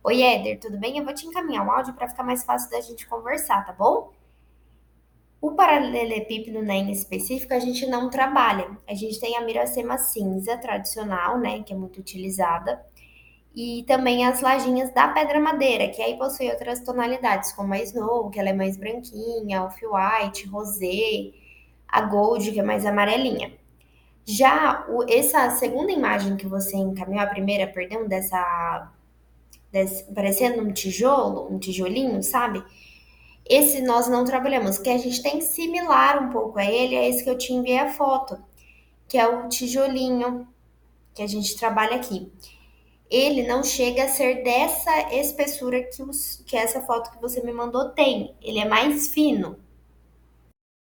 Oi, Éder, tudo bem? Eu vou te encaminhar um áudio para ficar mais fácil da gente conversar, tá bom? O paralelepípedo, né, em específico, a gente não trabalha. A gente tem a miracema cinza tradicional, né, que é muito utilizada, e também as lajinhas da pedra madeira, que aí possui outras tonalidades, como a Snow, que ela é mais branquinha, a Off-White, Rosé, a Gold, que é mais amarelinha. Já essa segunda imagem que você encaminhou, a primeira, perdão, parecendo um tijolo, um tijolinho, sabe? Esse nós não trabalhamos, que a gente tem similar um pouco a ele, é esse que eu te enviei a foto, que é o tijolinho que a gente trabalha aqui. Ele não chega a ser dessa espessura que essa foto que você me mandou tem. Ele é mais fino.